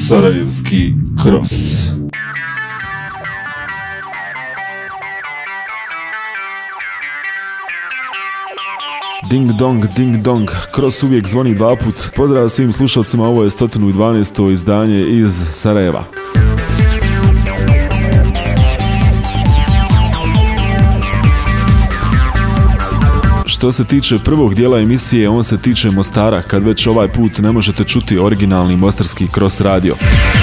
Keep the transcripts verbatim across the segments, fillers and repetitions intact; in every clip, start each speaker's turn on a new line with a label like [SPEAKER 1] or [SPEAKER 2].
[SPEAKER 1] Sarajevski Cross. Ding dong, ding dong, Cross uvijek zvoni dva put. Pozdrav svim slušalcima, ovo je sto dvanaesto izdanje iz Sarajeva. Što se tiče prvog dijela emisije, on se tiče Mostara, kad već ovaj put ne možete čuti originalni mostarski Cross radio.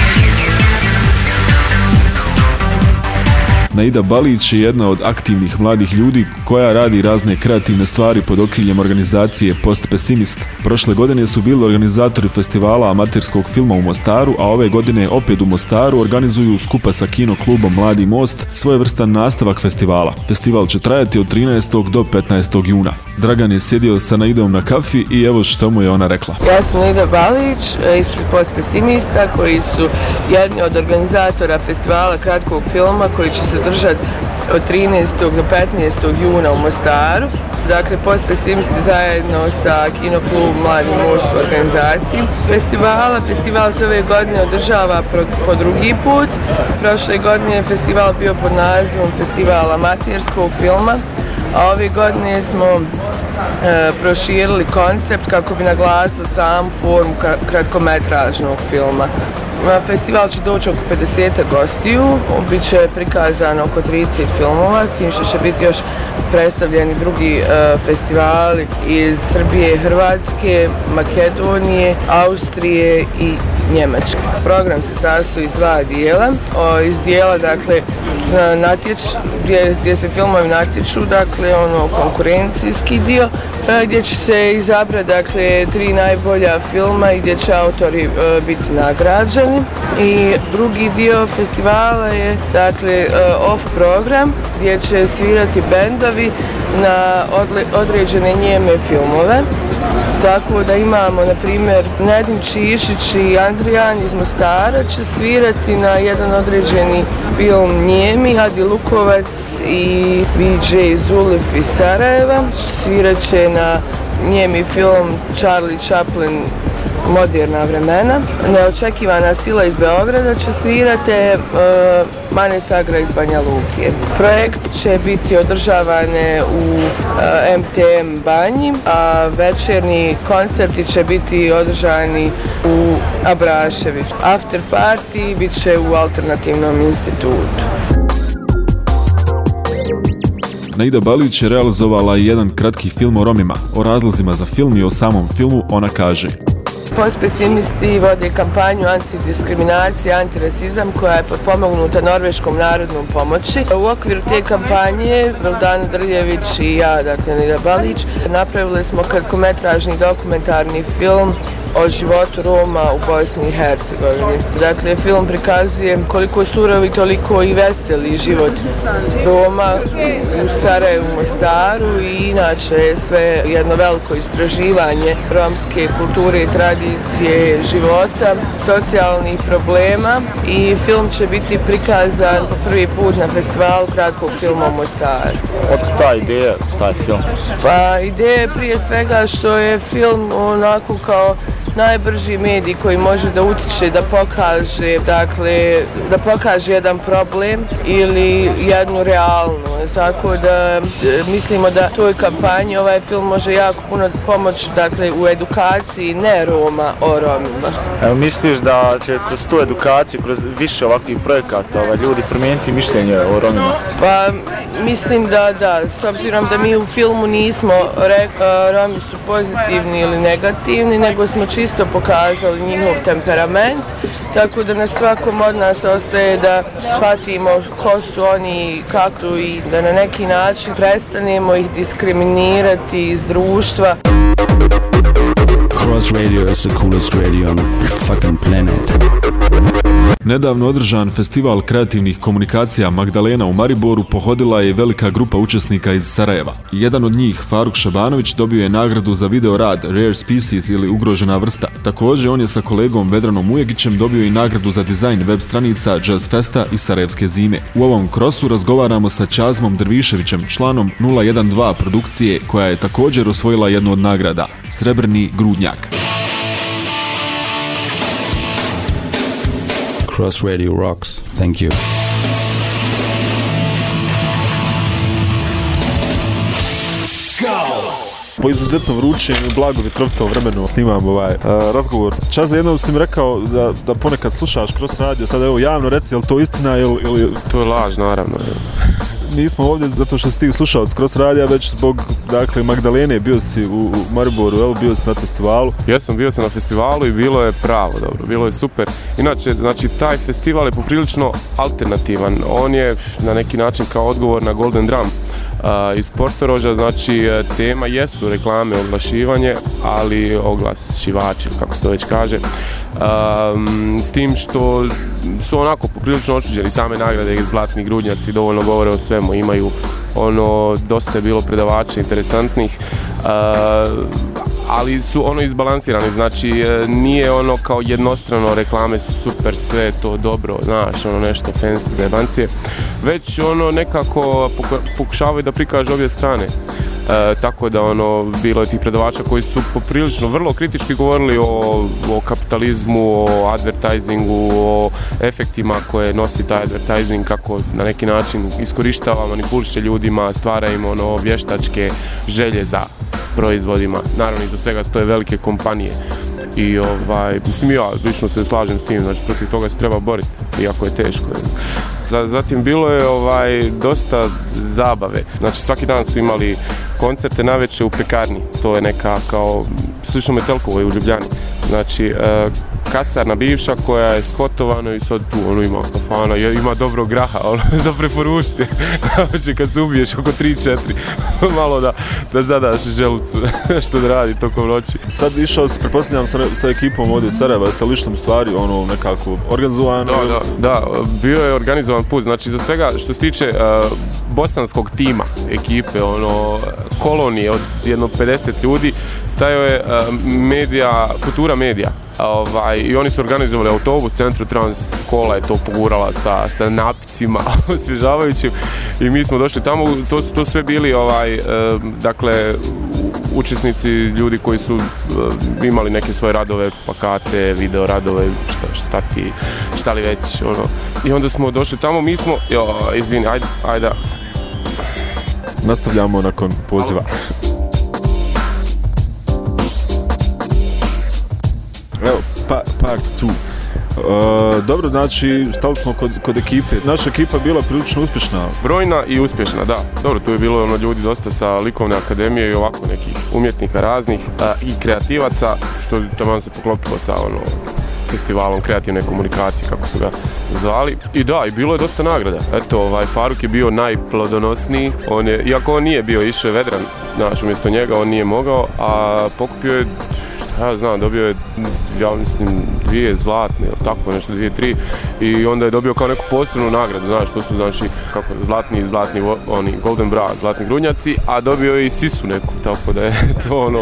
[SPEAKER 1] Naida Balić je jedna od aktivnih mladih ljudi koja radi razne kreativne stvari pod okriljem organizacije Post Pesimist. Prošle godine su bili organizatori festivala amaterskog filma u Mostaru, a ove godine opet u Mostaru organizuju skupa sa kino klubom Mladi Most svojevrstan nastavak festivala. Festival će trajati od trinaestog do petnaestog juna. Dragan je sjedio sa Naidom na kafi i evo što mu je ona rekla.
[SPEAKER 2] Ja sam Naida Balić, ispred Post Pesimista, koji su jedni od organizatora festivala kratkog filma koji će se držati od trinaestog do petnaestog juna u Mostaru. Dakle, Post Pesimisti zajedno sa kino klubom Mladi Most u organizaciji festivala. Festival se ove godine održava po drugi put. Prošle godine je festival bio pod nazivom Festival amaterskog filma, a ove godine smo e, proširili koncept kako bi naglasili samu formu kratkometražnog filma. Na festival će doći oko pedeset gostiju, bit će prikazano oko trideset filmova, s tim što će biti još predstavljeni drugi uh, festivali iz Srbije, Hrvatske, Makedonije, Austrije i Njemačke. Program se sastoji iz dva dijela. O, iz dijela, dakle, natječ, gdje, gdje se filmovi natječu, dakle, ono, konkurencijski dio, gdje će se izabrati, dakle, tri najbolja filma i gdje će autori uh, biti nagrađeni. I drugi dio festivala je, dakle, uh, off program, gdje će svirati bendovi na odle, određene njeme filmove. Tako da imamo, na primjer, Nedim Čišić i Andrijan iz Mostara će svirati na jedan određeni film njemi, Adi Lukovac i B J Zulif iz Sarajeva. Svirat će na njemi film Charlie Chaplin Moderna vremena. Neočekivana sila iz Beograda će svirati uh, Mane Sagra iz Banja Luke. Projekt će biti održavane u uh, M T M Banji, a večernji koncerti će biti održani u Abraševiću. After party bit će u Alternativnom institutu.
[SPEAKER 1] Naida Balić je realizovala jedan kratki film o Romima. O razlozima za film i o samom filmu ona kaže:
[SPEAKER 2] Post Pesimisti vode kampanju antidiskriminacije, antirasizam koja je potpomognuta Norveškom narodnom pomoći. U okviru te kampanje Vildana Drljević i ja, dakle Naida Balić, napravili smo kratkometražni dokumentarni film o životu Roma u Bosni i Hercegovini. Dakle, film prikazuje koliko surovi, toliko i veseli život Roma u Sarajevu, Mostaru i inače je sve jedno veliko istraživanje romske kulture i tradicije života, socijalnih problema i film će biti prikazan po prvi put na festivalu kratkog filma u Mostaru.
[SPEAKER 3] Otkud ta ideja, taj film?
[SPEAKER 2] Pa ideja je prije svega što je film onako kao najbrži medij koji može da utiče, da pokaže, dakle, da pokaže jedan problem ili jednu realnost. Tako da mislimo da toj kampanji ovaj film može jako puno pomoći, dakle, u edukaciji ne Roma o Romima.
[SPEAKER 3] Evo, misliš da će kroz tu edukaciju, kroz više ovakvih projekata ovaj, ljudi promijeniti mišljenje o Romima?
[SPEAKER 2] Pa mislim da da, s obzirom da mi u filmu nismo rekli Romi su pozitivni ili negativni, nego smo čisto pokazali njihov temperament, tako da na svakom od nas ostaje da shvatimo ko su oni i kako i da na neki način prestanemo ih diskriminirati iz društva.
[SPEAKER 4] Cross Radio is the coolest radio on the fucking planet.
[SPEAKER 1] Nedavno održan festival kreativnih komunikacija Magdalena u Mariboru pohodila je velika grupa učesnika iz Sarajeva. Jedan od njih, Faruk Šabanović, dobio je nagradu za video rad Rare Species ili ugrožena vrsta. Također on je sa kolegom Vedranom Ujegićem dobio i nagradu za dizajn web stranica Jazz Festa i Sarajevske zime. U ovom krosu razgovaramo sa Čazmom Drviševićem, članom nula jedan dva produkcije, koja je također osvojila jednu od nagrada, Srebrni grudnjak.
[SPEAKER 4] Cross Radio rocks. Thank you.
[SPEAKER 1] Po izuzetno vrućem i blago vjetrovito vremenu snimam ovaj uh, razgovor. Čas, jednom si mi rekao da, da ponekad slušaš Cross Radio, sad evo javno reci, je li to istina ili... ili...
[SPEAKER 5] To je laž, naravno.
[SPEAKER 1] Nismo ovdje zato što si ti slušao od Cross Radija, već zbog, dakle, Magdalene, bio si u, u Mariboru, jel, bio si na festivalu?
[SPEAKER 5] Jesam, bio sam na festivalu i bilo je pravo dobro, bilo je super. Inače, znači, taj festival je poprilično alternativan, on je na neki način kao odgovor na Golden Drum. Uh, iz Portoroža, znači tema jesu reklame, oglašivanje, ali oglašivači, kako se to već kaže, um, s tim što su onako poprilično očuđeni, same nagrade, zlatni grudnjaci dovoljno govore o svemu, imaju ono, dosta je bilo predavača interesantnih, uh, ali su ono izbalansirani, znači nije ono kao jednostrano reklame su super, sve to dobro, znaš, ono nešto fancy zajebancije, već ono nekako pokušavaju da prikažu obje strane. E, tako da ono, bilo je tih predavača koji su poprilično vrlo kritički govorili o, o kapitalizmu, o advertisingu, o efektima koje nosi taj advertising, kako na neki način iskorištava, manipuliše ljudima, stvara im ono vještačke želje za proizvodima. Naravno, iza svega stoje velike kompanije. I ovaj, mislim, ja lično se slažem s tim, znači protiv toga se treba boriti, iako je teško. Zatim bilo je ovaj, dosta zabave, znači svaki dan su imali koncerte navečer u pekarni, to je neka kao slično Metelkovoj u Ljubljani, znači e, kasarna bivša koja je skotovana i sad tu ono ima kafana, ima dobro graha, ono, za preporučiti, znači kad se ubiješ oko tri četiri, malo da, da zadaš želucu što da radi tokom noći.
[SPEAKER 1] Sad išao se, pretpostavljam sa, sa ekipom ovdje iz Sarajeva, jeste ličnom stvari ono nekako organizovano?
[SPEAKER 5] Da, da, da, bio je organizovan put, znači za svega što se tiče uh, bosanskog tima, ekipe, ono, kolonije od jedno pedeset ljudi, stajao je uh, medija, Futura Media. Ovaj, i oni su organizovali autobus, Centru Trans, kola je to pogurala sa, sa napicima osvježavajućim i mi smo došli tamo, to su to sve bili ovaj, e, dakle učesnici, ljudi koji su e, imali neke svoje radove, plakate, video radove, šta, šta ti, šta li već, ono. I onda smo došli tamo, mi smo, jo, izvini, ajde, ajde.
[SPEAKER 1] Nastavljamo nakon poziva. Evo, pa, part dva. Uh, dobro, znači, stali smo kod, kod ekipe. Naša ekipa je bila prilično uspješna.
[SPEAKER 5] Brojna i uspješna, da. Dobro, tu je bilo ono, ljudi dosta sa likovne akademije i ovako nekih umjetnika raznih uh, i kreativaca, što tamo se poklopilo sa ono, festivalom kreativne komunikacije, kako su ga zvali. I da, i bilo je dosta nagrada. Eto, ovaj, Faruk je bio najplodonosniji, on je, iako on nije bio, išao je Vedran, znaš, umjesto njega on nije mogao, a pokupio je, ja znam, dobio je, ja mislim, dvije zlatne, ili tako, nešto, dvije, tri, i onda je dobio kao neku posebnu nagradu, znaš, to su, znači, kako, zlatni, zlatni, oni, Golden Bra, zlatni grudnjaci, a dobio je i sisu neku, tako da je to, ono,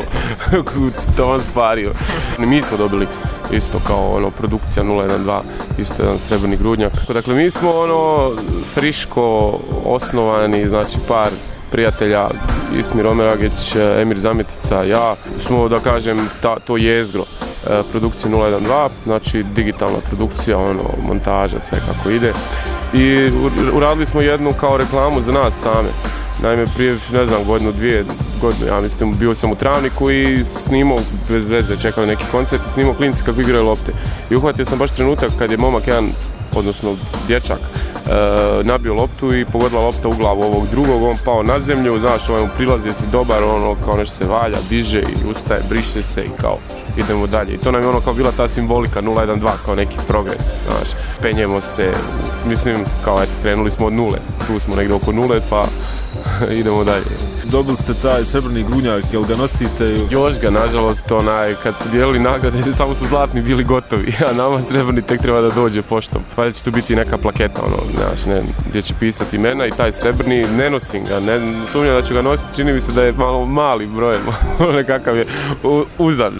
[SPEAKER 5] to on spario. Mi smo dobili isto kao, ono, produkcija nula jedan dva, isto jedan srebrni grudnjak. Dakle, mi smo, ono, friško osnovani, znači, par prijatelja, Ismir Omeragić, Emir Zametica, ja, smo, da kažem, ta, to jezgro e, produkcije nula jedan dva, znači digitalna produkcija, ono, montaža, sve kako ide. I uradili smo jednu kao reklamu za nas same. Naime, prije, ne znam, godinu, dvije godine, ja mislim, bio sam u Travniku i snimao, bez veze, čekao neki koncert i snimao klinci kako igraju lopte. I uhvatio sam baš trenutak kad je momak jedan, odnosno dječak, e, nabio loptu i pogodila lopta u glavu ovog drugog, on pao na zemlju, znaš, ovaj mu prilazi, jesi dobar, ono, kao nešto se valja, diže i ustaje, briše se i kao idemo dalje. I to nam je ono kao bila ta simbolika nula jedan dva, kao neki progres, znaš, penjemo se, mislim, kao eto, krenuli smo od nule, tu smo negdje oko nule, pa idemo dalje.
[SPEAKER 1] Dobili ste taj srebrni grudnjak, jel ga nosite?
[SPEAKER 5] Još ga, nažalost, onaj, kad su dijelili nagrade, samo su zlatni bili gotovi, a nama srebrni tek treba da dođe poštom. Pa će tu biti neka plaketa, ono, znaš, ne, gdje će pisati imena i taj srebrni, ne nosim ga, ne sumnjam da ću ga nositi, čini mi se da je malo mali brojem, nekakav je uzan.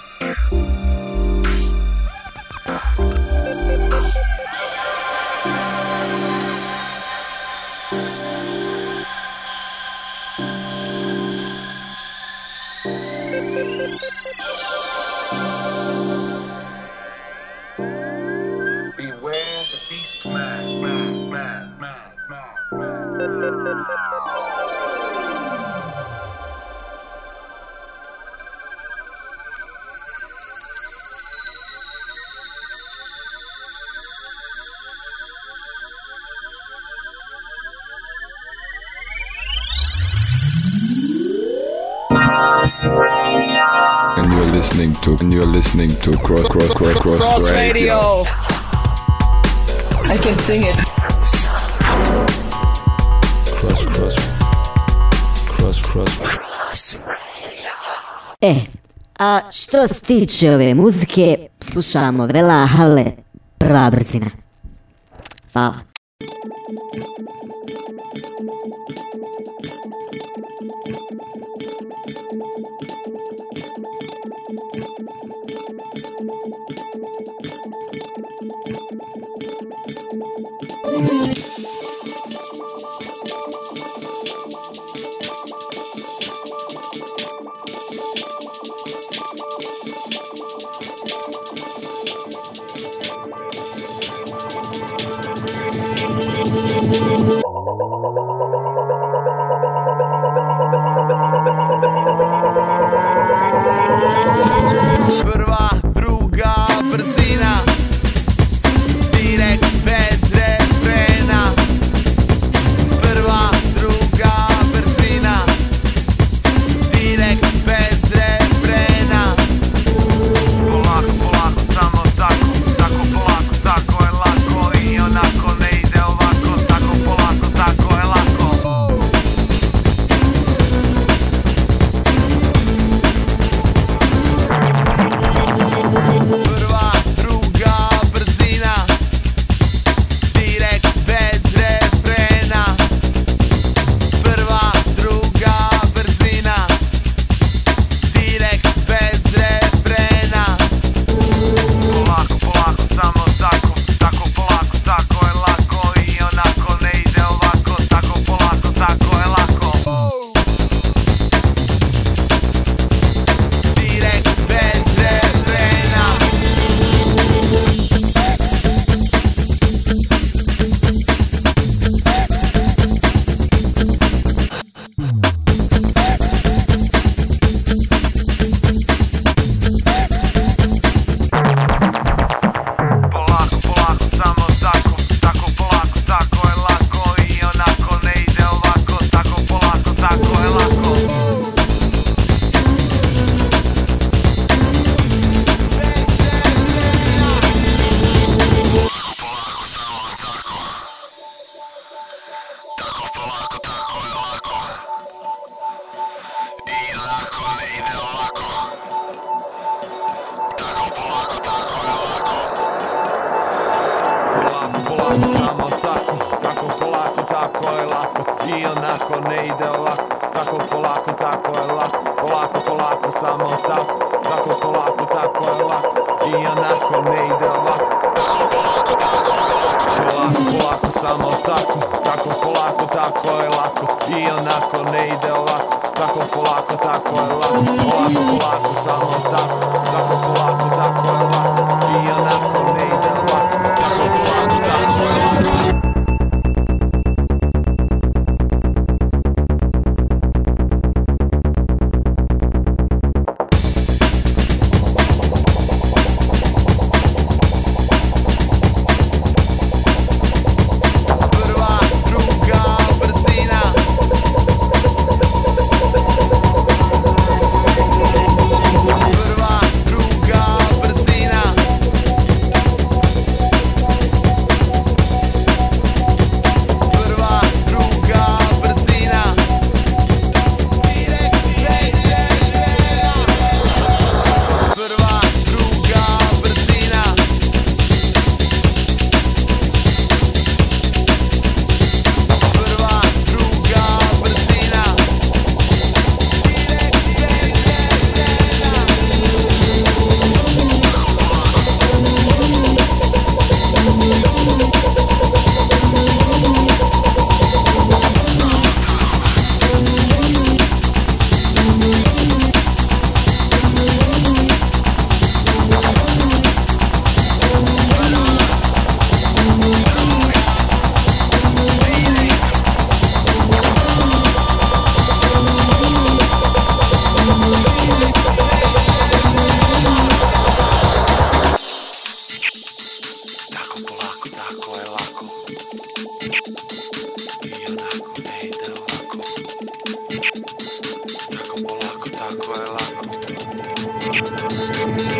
[SPEAKER 6] Beware the And you're listening to, and you're listening to Cross, Cross, Cross, Cross, Cross Radio.
[SPEAKER 2] Radio. I can sing it.
[SPEAKER 6] Cross, Cross, Cross, Cross, Cross Radio.
[SPEAKER 7] E, a što se tiče ove muzike, slušamo Vrela Hale, Prva brzina. Hvala.
[SPEAKER 8] Prva, druga brzina, direkt bez refrena. Prva, druga brzina, direkt bez refrena. Polako, polako, samo tako, tako polako, tako je lako. I onako ne ide ovako, tako polako, tako je lako. Prva, druga brzina, direkt bez refrena. Prva, druga brzina, direkt bez refrena. Polako, polako, samo tako, tako polako, tako je lako. I onako ne ide ovako, tako polako, tako je lako. Direkt bez refrena. Polako, polako, samo tako, tako polako, tako je lako. I onako ne ide ovako, tako polako, tako je lako. Polako, polako, samo tako, tako polako, tako je lako. I onako ne ide ovako, tako polako, tako je lako. Polako, polako, samo tako, tako polako, tako je lako. I onako ne ide ovako. Polako, polako, samo tako, tako polako, tako je lako. I onako ne ide ovako, tako polako, tako je lako. Polako, polako, samo tako, tako polako, tako je lako. I onako ne ide ovako, tako polako, tako je lako. Prva, druga brzina, prva, druga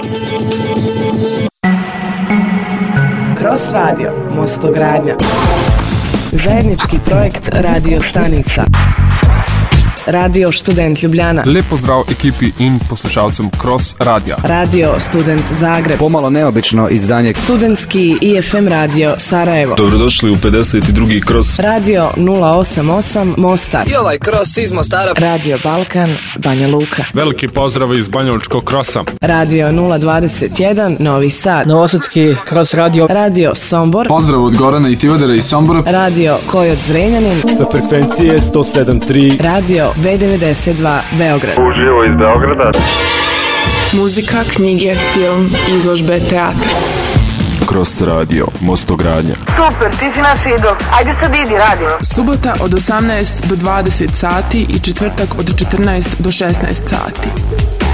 [SPEAKER 9] Cross Radio, Mostogradnja. Zajednički projekt radio stanica. Radio Student Ljubljana.
[SPEAKER 10] Lep pozdrav ekipi in poslušalcem Cross Radija.
[SPEAKER 9] Radio Student Zagreb.
[SPEAKER 11] Pomalo neobično izdanje.
[SPEAKER 9] Studentski I F M radio Sarajevo.
[SPEAKER 1] Dobrodošli u pedeset drugi Cross.
[SPEAKER 9] Radio nula osam osam Mostar.
[SPEAKER 11] I ovaj Cross iz Mostara.
[SPEAKER 9] Radio Balkan Banja Luka.
[SPEAKER 12] Veliki pozdrav iz Banjalučkog Crossa.
[SPEAKER 9] Radio nula dvadeset jedan Novi Sad.
[SPEAKER 13] Novosadski Cross Radio.
[SPEAKER 9] Radio Sombor.
[SPEAKER 14] Pozdrav od Gorana i Tivadera iz Sombora.
[SPEAKER 9] Radio Kojot Zrenjanin.
[SPEAKER 15] Sa frekvencije sto sedam tri.
[SPEAKER 9] Radio B devedeset dva Beograd.
[SPEAKER 16] Uživo iz Beograda.
[SPEAKER 17] Muzika, knjige, film, izložbe, teatr.
[SPEAKER 1] Cross Radio, Mostogradnja.
[SPEAKER 18] Super, ti si naš idol. Ajde sad idi, radimo.
[SPEAKER 17] Subota od osamnaest do dvadeset sati i četvrtak od četrnaest do šesnaest sati.